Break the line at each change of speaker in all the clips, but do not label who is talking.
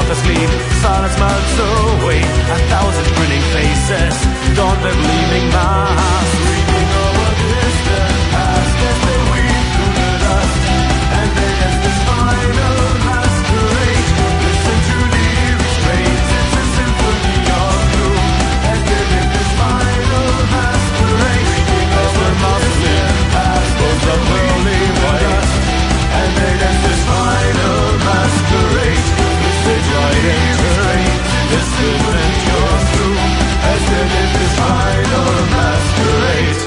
path is clean, silence melts away. 1,000 grinning faces, dawn the gleaming mass, reading over distant past as they weave through the dust, and they dance this final masquerade. Listen to the eerie strains, it's a symphony of gloom, as they live this final masquerade. As their Muslim past goes up pearly white, and they dance this final masquerade. Listen to the eerie strains, this isn't your doom, as they live this final masquerade.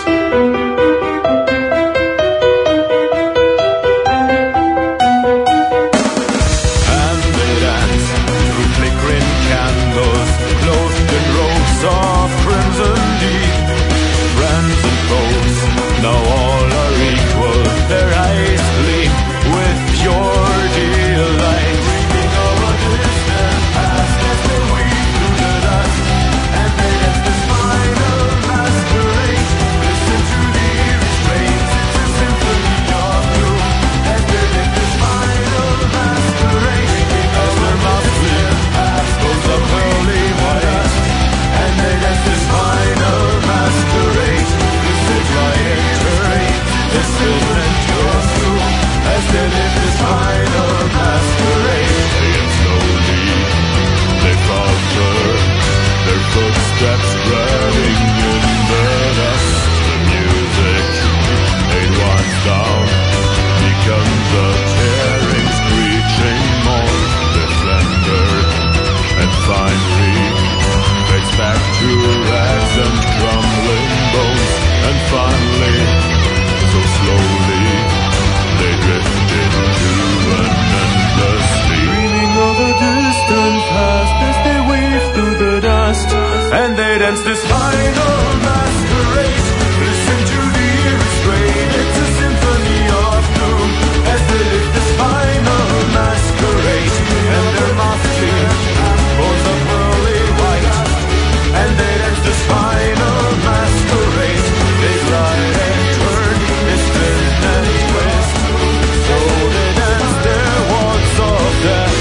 And they dance through flickering candles, clothed in robes of crimson deep. Friends and foes, now all are equal, their eyes gleam with pure delight. Dreaming of a distant past as they weave through the dust, and they dance this final masquerade. Listen to the eerie strains, it's a symphony of gloom, as they live this final masquerade. As their Muslim past goes up pearly white, and they dance this final masquerade. This light and turn, this isn't your doom, as they live this final masquerade. And slowly they falter, their footsteps spreading in the dust. The music laid once down becomes a tearing, screeching moan. The slender and finally fades back to rags and crumbling bones. And finally, so slowly, they drift into an endless sleep. Dreaming of a distant past as they weave through the dust, and they dance this final masquerade. Listen to the eerie strain, it's a symphony of doom, as they live this final masquerade. And their masking bones are pearly white, and they dance this final masquerade. They glide and turn, they spin and twist, so they dance their waltz of death.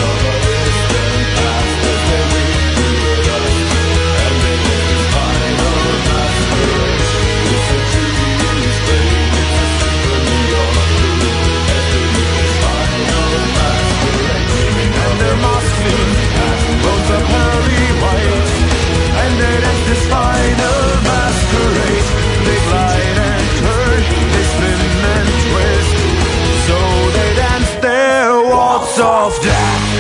As they weave through the dust, and they live this final masquerade. Listen to the eerie strain, it's a symphony of blue, as they live this final masquerade. And their masking bones are pearly white, and they dance this final masquerade. They glide and turn, they spin and twist, so they dance their waltz of death.